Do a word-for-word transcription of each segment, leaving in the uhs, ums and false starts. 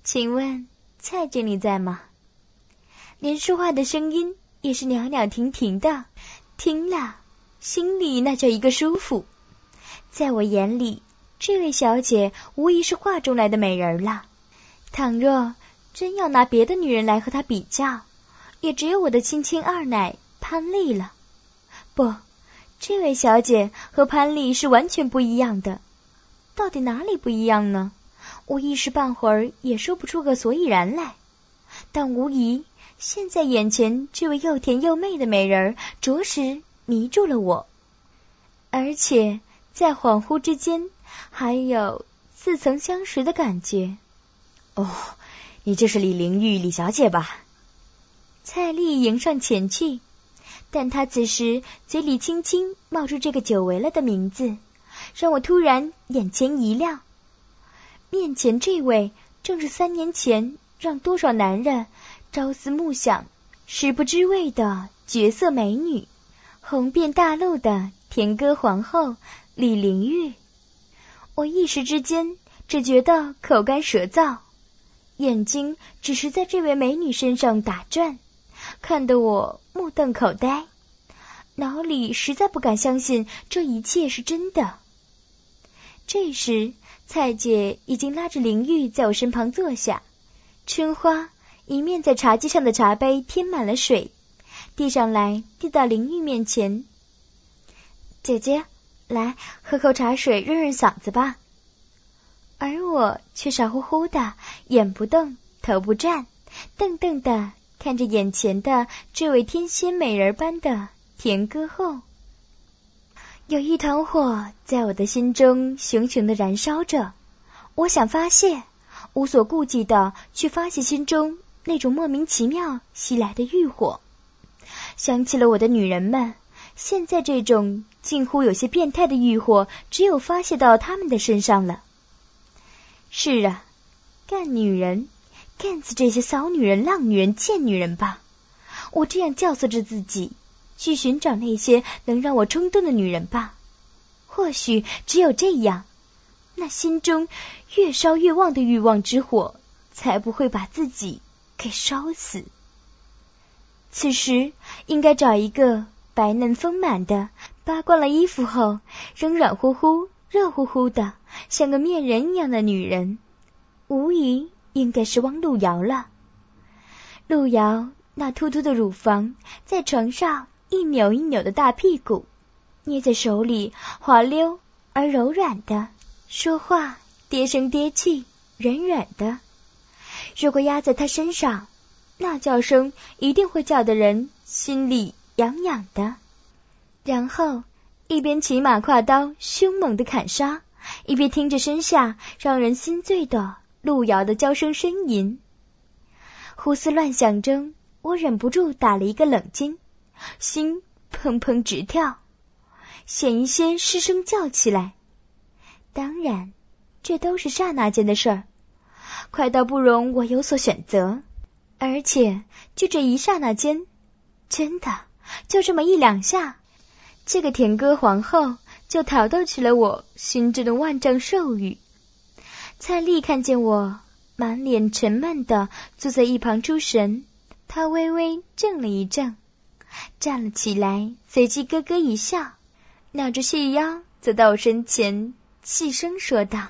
请问蔡经理在吗？连说话的声音也是袅袅婷婷的，听了心里那叫一个舒服。在我眼里，这位小姐无疑是画中来的美人了。倘若真要拿别的女人来和她比较，也只有我的亲亲二奶潘丽了。不，这位小姐和潘丽是完全不一样的。到底哪里不一样呢？我一时半会儿也说不出个所以然来。但无疑，现在眼前这位又甜又媚的美人着实迷住了我，而且在恍惚之间还有似曾相识的感觉。 哦，你就是李玲玉李小姐吧？ 蔡丽迎上前去，但她此时嘴里轻轻冒出这个久违了的名字，让我突然眼前一亮。面前这位正是三年前让多少男人朝思暮想、食不知味的绝色美女，红遍大陆的甜歌皇后李玲玉。我一时之间只觉得口干舌燥，眼睛只是在这位美女身上打转，看得我目瞪口呆，脑里实在不敢相信这一切是真的。这时蔡姐已经拉着玲玉在我身旁坐下，春花一面在茶几上的茶杯添满了水，递上来递到玲玉面前。姐姐，来喝口茶水润润嗓子吧。而我却傻乎乎的，眼不动头不转，瞪瞪的看着眼前的这位天仙美人般的甜歌后。有一团火在我的心中熊熊的燃烧着，我想发泄，无所顾忌的去发泄心中那种莫名其妙袭来的欲火。想起了我的女人们，现在这种近乎有些变态的欲火只有发泄到她们的身上了。是啊，干女人，干死这些骚女人、浪女人、贱女人吧！我这样教唆着自己，去寻找那些能让我冲动的女人吧。或许只有这样，那心中越烧越旺的欲望之火才不会把自己给烧死。此时应该找一个白嫩丰满的，扒光了衣服后仍软乎乎热乎乎的像个面人一样的女人，无疑应该是汪路遥了。路遥那突突的乳房，在床上一扭一扭的大屁股，捏在手里滑溜而柔软的，说话跌声跌气，软软的。如果压在他身上，那叫声一定会叫得人心里痒痒的。然后一边骑马跨刀凶猛的砍杀，一边听着身下让人心醉的路遥的娇声呻吟。胡思乱想中，我忍不住打了一个冷惊，心砰砰直跳，险一些失声叫起来。当然这都是刹那间的事儿，快到不容我有所选择。而且就这一刹那间，真的就这么一两下，这个甜歌皇后就讨到起了我心中的万丈兽欲。蔡丽看见我满脸沉闷的坐在一旁出神，她微微怔了一怔，站了起来，随即咯咯一笑，扭着细腰走到我身前，细声说道：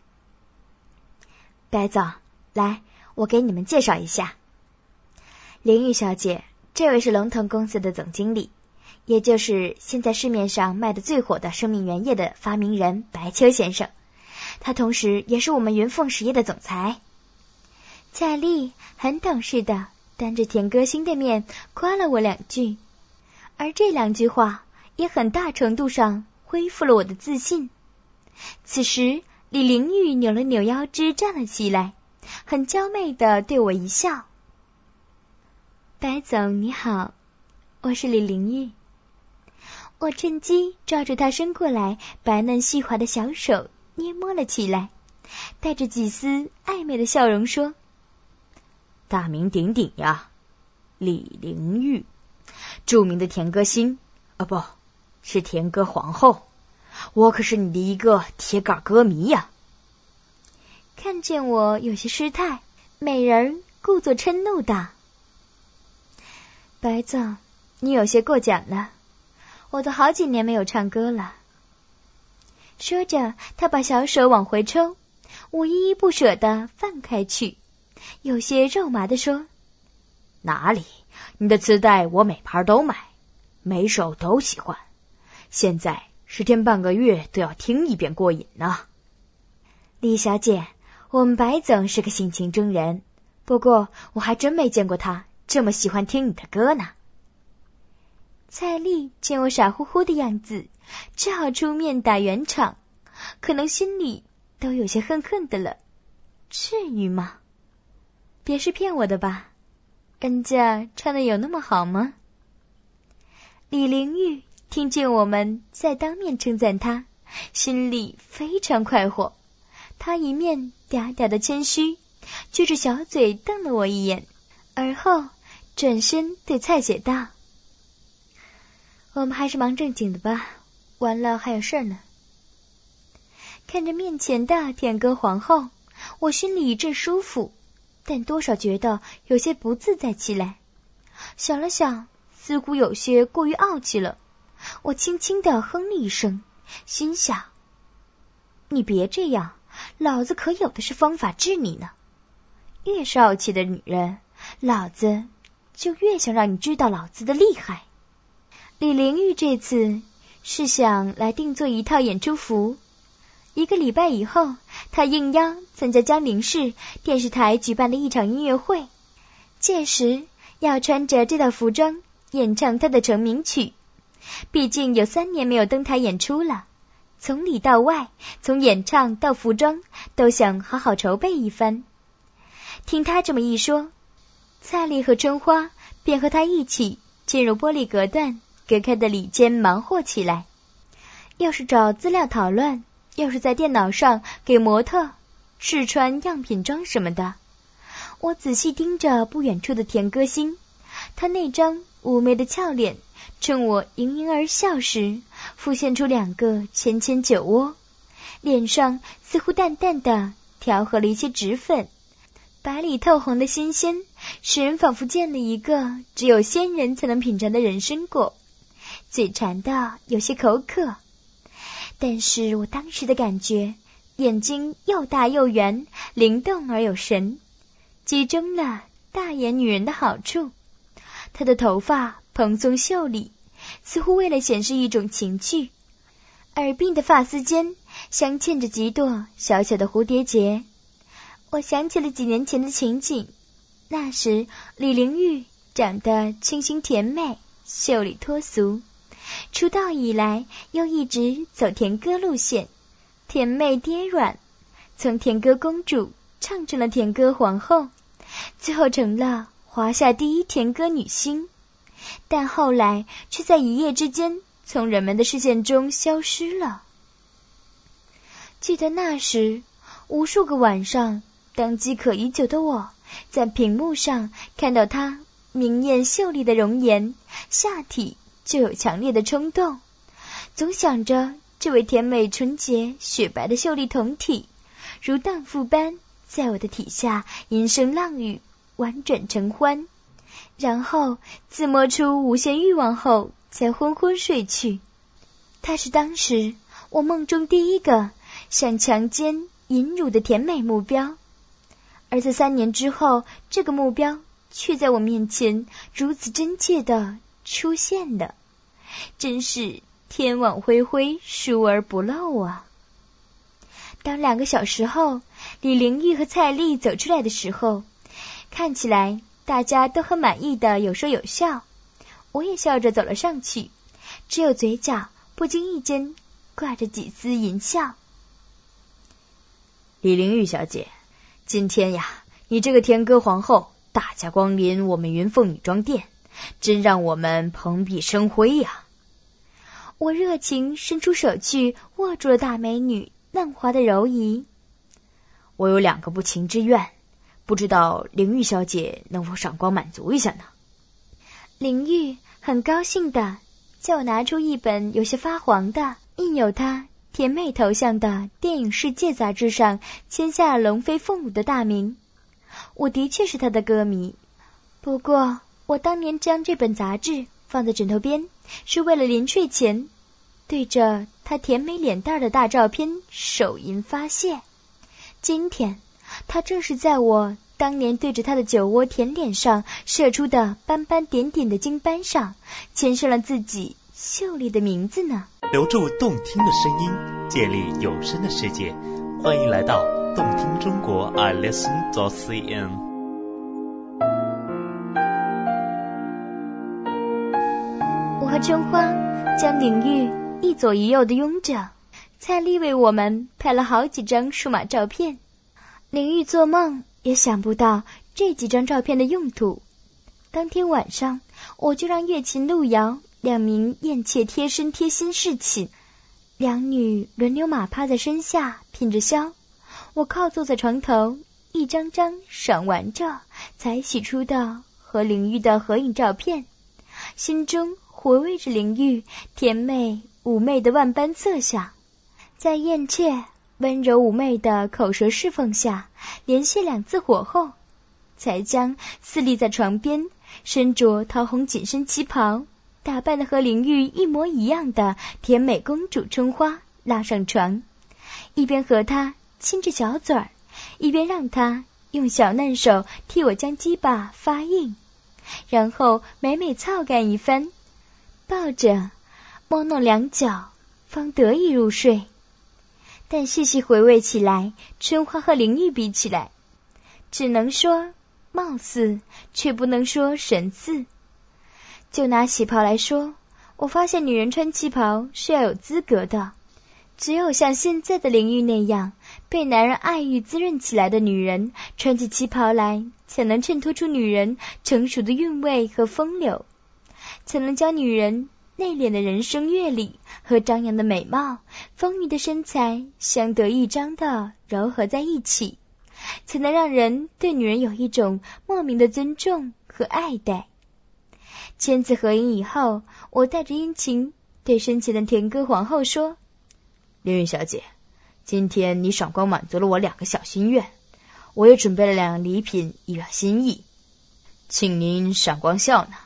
白总，来，我给你们介绍一下。玲玉小姐，这位是龙腾公司的总经理，也就是现在市面上卖的最火的生命原液的发明人白秋先生，他同时也是我们云凤实业的总裁。蔡丽很懂事的当着田歌星的面夸了我两句，而这两句话也很大程度上恢复了我的自信。此时李玲玉扭了扭腰肢站了起来，很娇媚的对我一笑：白总你好，我是李玲玉。我趁机抓住她伸过来白嫩细滑的小手捏摸了起来，带着几丝暧昧的笑容说： 大名鼎鼎呀，李玲玉，著名的甜歌星，啊不，是甜歌皇后，我可是你的一个铁杆歌迷呀。 看见我有些失态， 美人故作嗔怒道：白总，你有些过奖了，我都好几年没有唱歌了。说着，他把小手往回抽，我依依不舍地放开去，有些肉麻地说： 哪里，你的磁带我每盘都买，每首都喜欢，现在十天半个月都要听一遍过瘾呢。 李小姐，我们白总是个性情中人，不过我还真没见过他这么喜欢听你的歌呢。蔡丽见我傻乎乎的样子，只好出面打圆场，可能心里都有些恨恨的了。至于吗？别是骗我的吧？人家唱的有那么好吗？李玲玉听见我们在当面称赞她，心里非常快活。她一面嗲嗲的谦虚，撅着小嘴瞪了我一眼，而后转身对蔡姐道：我们还是忙正经的吧，完了还有事儿呢。看着面前的甜歌皇后，我心里一阵舒服，但多少觉得有些不自在起来。想了想，似乎有些过于傲气了，我轻轻地哼了一声，心想：你别这样，老子可有的是方法治你呢。越是傲气的女人，老子就越想让你知道老子的厉害。李玲玉这次是想来定做一套演出服，一个礼拜以后，她应邀参加江宁市电视台举办的一场音乐会，届时要穿着这套服装演唱她的成名曲。毕竟有三年没有登台演出了，从里到外，从演唱到服装，都想好好筹备一番。听她这么一说，蔡丽和春花便和她一起进入玻璃隔断隔开的里间忙活起来，要是找资料讨论，要是在电脑上给模特试穿样品装什么的。我仔细盯着不远处的田歌星，他那张妩媚的俏脸，趁我盈盈而笑时，浮现出两个浅浅酒窝，脸上似乎淡淡的调和了一些脂粉，白里透红的新鲜，使人仿佛见了一个只有仙人才能品尝的人参果，嘴馋的有些口渴。但是我当时的感觉，眼睛又大又圆，灵动而有神，集中了大眼女人的好处。她的头发蓬松秀丽，似乎为了显示一种情趣，耳鬓的发丝间镶嵌着几朵小小的蝴蝶结。我想起了几年前的情景，那时李玲玉长得清新甜美，秀丽脱俗，出道以来又一直走甜歌路线，甜妹跌软，从甜歌公主唱成了甜歌皇后，最后成了华夏第一甜歌女星，但后来却在一夜之间从人们的视线中消失了。记得那时，无数个晚上，当饥渴已久的我，在屏幕上看到她明艳秀丽的容颜，下体就有强烈的冲动，总想着这位甜美纯洁雪白的秀丽酮体，如荡妇般在我的体下吟声浪语，婉转承欢，然后自摸出无限欲望后才昏昏睡去。她是当时我梦中第一个想强奸淫辱的甜美目标，而在三年之后，这个目标却在我面前如此真切地出现了，真是天网恢恢，疏而不漏啊。当两个小时后，李玲玉和蔡丽走出来的时候，看起来大家都很满意的有说有笑，我也笑着走了上去，只有嘴角不经意间挂着几丝淫笑。 李玲玉小姐，今天呀，你这个甜歌皇后大驾光临我们云凤女装店，真让我们蓬荜生辉呀。 我热情伸出手去握住了大美女嫩滑的柔仪。 我有两个不情之愿，不知道玲玉小姐能否赏光满足一下呢？ 玲玉很高兴的叫我拿出一本有些发黄的印有她甜妹头像的电影世界杂志上签下了龙飞凤舞的大名。 我的确是他的歌迷。不过我当年将这本杂志放在枕头边，是为了临睡前对着他甜美脸蛋的大照片手淫发泄。今天他正是在我当年对着他的酒窝甜脸上射出的斑斑点点的精斑上签上了自己秀丽的名字呢。 留住动听的声音，建立有声的世界，欢迎来到动听中国 I listen dot c n。 我和春花将领域一左一右的拥着，蔡丽为我们拍了好几张数码照片。领域做梦也想不到这几张照片的用途。当天晚上，我就让月琴、路遥两名艳妾贴身贴心侍寝，两女轮流马趴在身下品着箫，我靠坐在床头，一张张赏玩着才洗出的和灵玉的合影照片，心中回味着灵玉甜美妩媚的万般色相。在艳妾温柔妩媚的口舌侍奉下，连歇两次火后，才将私立在床边身着桃红紧身旗袍，打扮的和灵玉一模一样的甜美公主春花拉上床，一边和她亲着小嘴儿，一边让她用小嫩手替我将鸡巴发硬，然后美美操干一番，抱着摸弄良久，方得以入睡。但细细回味起来，春花和灵玉比起来，只能说貌似，却不能说神似。就拿旗袍来说，我发现女人穿旗袍是要有资格的，只有像现在的灵玉那样被男人爱欲滋润起来的女人，穿起旗袍来，才能衬托出女人成熟的韵味和风流，才能将女人内敛的人生阅历和张扬的美貌、丰腴的身材相得益彰地糅合在一起，才能让人对女人有一种莫名的尊重和爱戴。签字合影以后，我带着殷勤对身前的田歌皇后说： 灵玉小姐，今天你赏光满足了我两个小心愿，我也准备了两样礼品以表心意，请您赏光笑纳。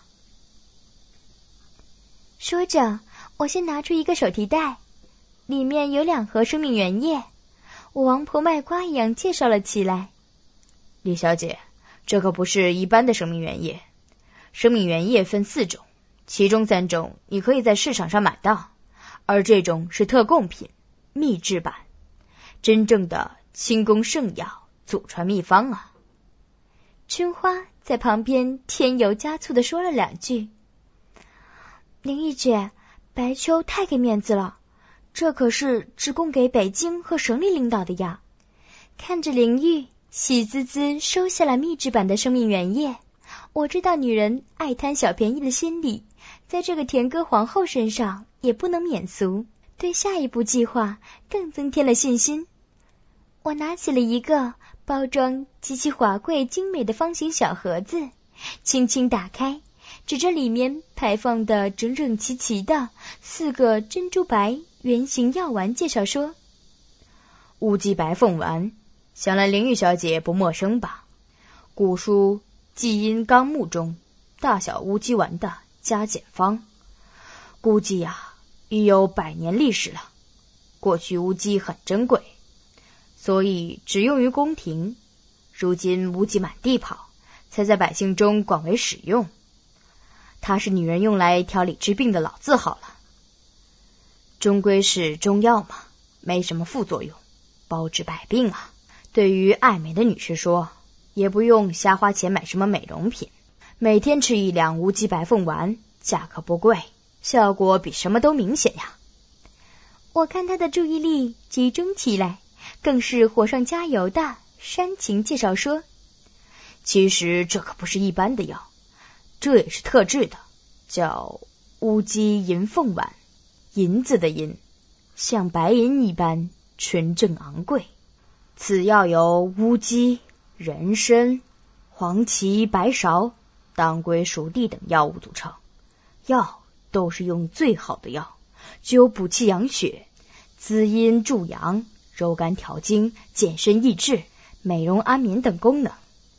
说着，我先拿出一个手提袋，里面有两盒生命原液，我王婆卖瓜一样介绍了起来。 李小姐，这可不是一般的生命原液，生命原液分四种，其中三种你可以在市场上买到，而这种是特供品，秘制版，真正的轻功圣药，祖传秘方啊。 春花在旁边添油加醋地说了两句。灵玉姐，白秋太给面子了，这可是只供给北京和省里领导的药。看着灵玉喜滋滋收下了秘制版的生命原液，我知道女人爱贪小便宜的心理，在这个田歌皇后身上也不能免俗，对下一步计划更增添了信心。我拿起了一个包装极其华贵精美的方形小盒子，轻轻打开，指着里面排放的整整齐齐的四个珍珠白圆形药丸介绍说： 乌鸡白凤丸，想来灵玉小姐不陌生吧？古书纪阴纲目中大小乌鸡丸的加减方，估计呀、啊、已有百年历史了。过去乌鸡很珍贵，所以只用于宫廷，如今乌鸡满地跑，才在百姓中广为使用。它是女人用来调理治病的老字号了，终归是中药嘛，没什么副作用，包治百病啊。对于爱美的女士说，也不用瞎花钱买什么美容品，每天吃一两乌鸡白凤丸，价格不贵，效果比什么都明显呀。 我看她的注意力集中起来，更是火上加油的煽情介绍说： 其实这可不是一般的药，这也是特制的，叫乌鸡银凤丸，银子的银，像白银一般纯正昂贵。此药由乌鸡、人参、黄芪、白芍、当归、熟地等药物组成，药都是用最好的药，具有补气养血、滋阴助阳、柔肝调经、健身益智、美容安眠等功能。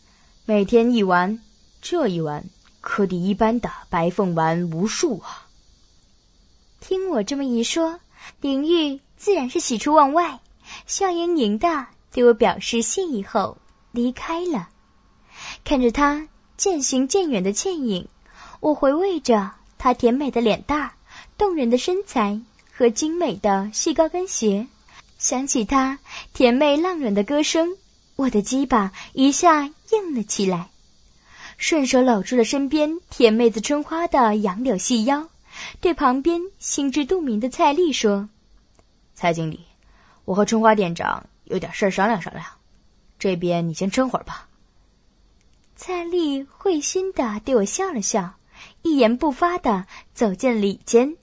每天一丸，这一丸可抵一般的白凤丸无数啊。 听我这么一说，林玉自然是喜出望外，笑盈盈的对我表示谢意后离开了。看着他渐行渐远的倩影，我回味着他甜美的脸蛋、动人的身材和精美的细高跟鞋，想起他甜美浪软的歌声，我的鸡巴一下硬了起来，顺手搂住了身边甜妹子春花的杨柳细腰，对旁边心知肚明的蔡丽说： 蔡经理，我和春花店长有点事儿商量商量，这边你先撑会儿吧。 蔡丽会心地对我笑了笑，一言不发地走进了里间。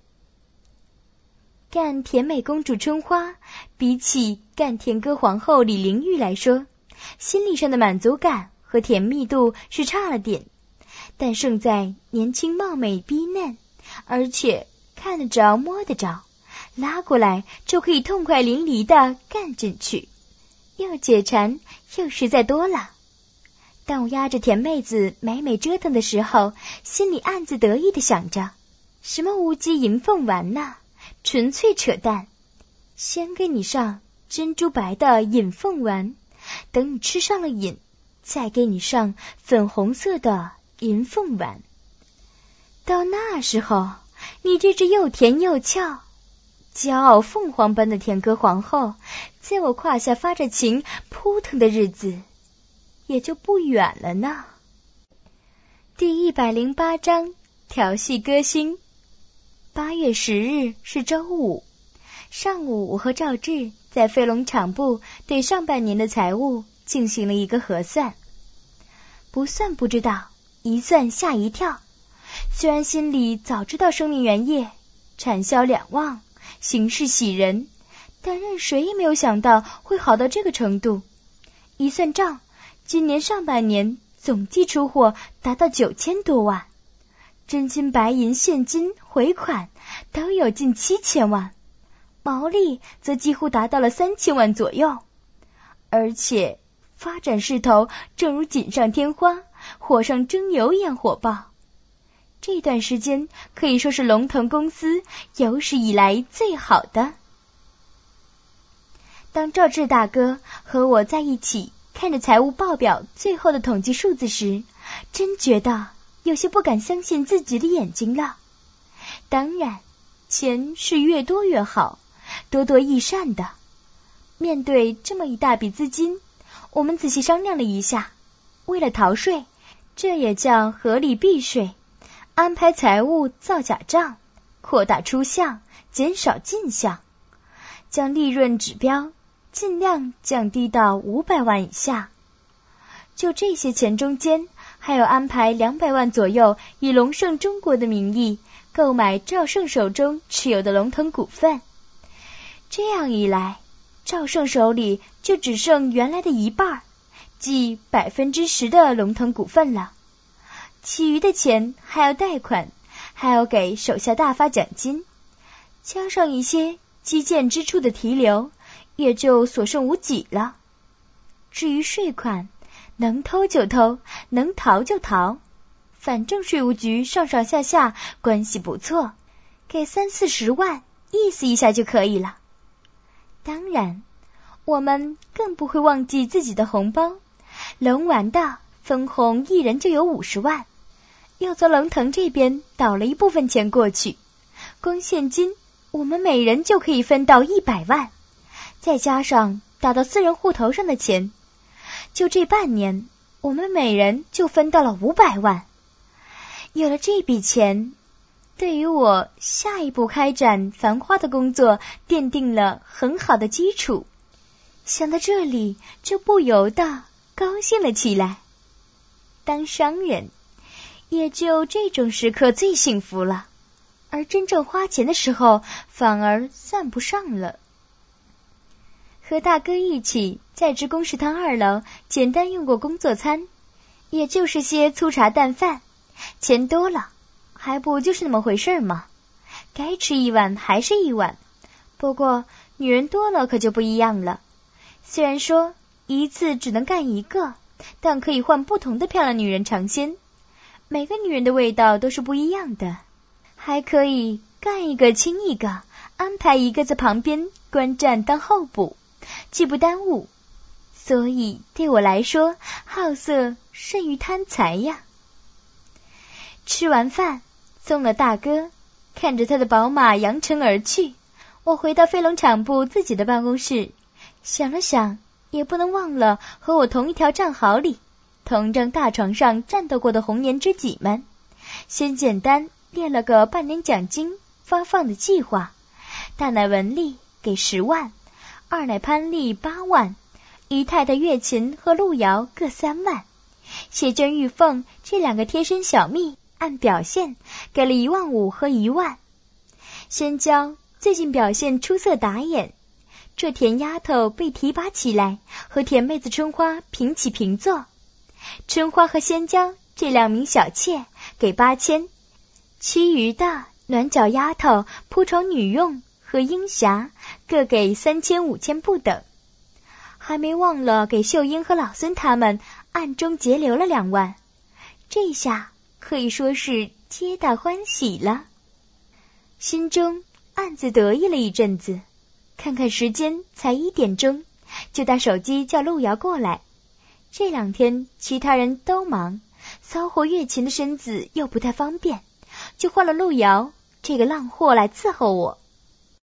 干甜美公主春花比起干甜歌皇后李玲玉来说，心理上的满足感和甜蜜度是差了点，但胜在年轻貌美逼嫩，而且看得着摸得着，拉过来就可以痛快淋漓地干进去，又解馋又实在多了。当我压着甜妹子美美折腾的时候，心里暗自得意地想着，什么无鸡银凤丸呐，纯粹扯淡，先给你上珍珠白的银凤丸，等你吃上了瘾，再给你上粉红色的银凤丸。到那时候，你这只又甜又俏、骄傲凤凰般的甜歌皇后，在我胯下发着情扑腾的日子也就不远了呢。第一百零八章调戏歌星。八月十日是周五，上午我和赵志在飞龙厂部对上半年的财务进行了一个核算。不算不知道，一算吓一跳。虽然心里早知道生命原业产销两旺，形势喜人，但任谁也没有想到会好到这个程度。一算账，今年上半年总计出货达到九千多万，真金白银现金回款都有近七千万，毛利则几乎达到了三千万左右，而且发展势头正如锦上添花、火上蒸油一样火爆。这段时间可以说是龙腾公司有史以来最好的。当赵志大哥和我在一起看着财务报表最后的统计数字时，真觉得有些不敢相信自己的眼睛了。当然，钱是越多越好，多多益善的。面对这么一大笔资金，我们仔细商量了一下，为了逃税，这也叫合理避税，安排财务造假账，扩大出项，减少进项，将利润指标尽量降低到五百万以下。就这些钱中间，还有安排两百万左右以龙盛中国的名义购买赵胜手中持有的龙腾股份。这样一来，赵胜手里就只剩原来的一半，即百分之十的龙腾股份了。其余的钱还要贷款，还要给手下大发奖金，加上一些基建支出的提留，也就所剩无几了。至于税款，能偷就偷，能逃就逃，反正税务局上上下下关系不错，给三四十万意思一下就可以了。当然，我们更不会忘记自己的红包，龙丸的分红一人就有五十万，又从龙腾这边倒了一部分钱过去，光现金我们每人就可以分到一百万，再加上打到私人户头上的钱，就这半年我们每人就分到了五百万。有了这笔钱，对于我下一步开展繁花的工作奠定了很好的基础。想到这里，就不由得高兴了起来。当商人也就这种时刻最幸福了，而真正花钱的时候反而算不上了。和大哥一起在职工食堂二楼简单用过工作餐，也就是些粗茶淡饭，钱多了还不就是那么回事吗？该吃一碗还是一碗。不过女人多了可就不一样了，虽然说一次只能干一个， 但可以换不同的漂亮女人尝鲜，每个女人的味道都是不一样的，还可以干一个亲一个，安排一个在旁边观战当候补，既不耽误。所以对我来说，好色胜于贪财呀。吃完饭，送了大哥，看着他的宝马扬尘而去，我回到飞龙场部自己的办公室，想了想，也不能忘了和我同一条战壕里、同张大床上战斗过的红颜知己们，先简单列了个半年奖金发放的计划。大奶文丽给十万，二奶潘丽八万，姨太太月琴和路遥各三万，谢珍玉凤这两个贴身小蜜按表现给了一万五和一万。仙娇最近表现出色打眼，这甜丫头被提拔起来，和甜妹子春花平起平坐。春花和仙娇这两名小妾给八千，其余的暖脚丫头、铺床女佣和英霞各给三千五千不等。还没忘了给秀英和老孙他们暗中节流了两万，这下可以说是皆大欢喜了。心中暗自得意了一阵子，看看时间才一点钟，就打手机叫路遥过来。这两天其他人都忙，骚货月琴的身子又不太方便，就换了路遥这个浪货来伺候我。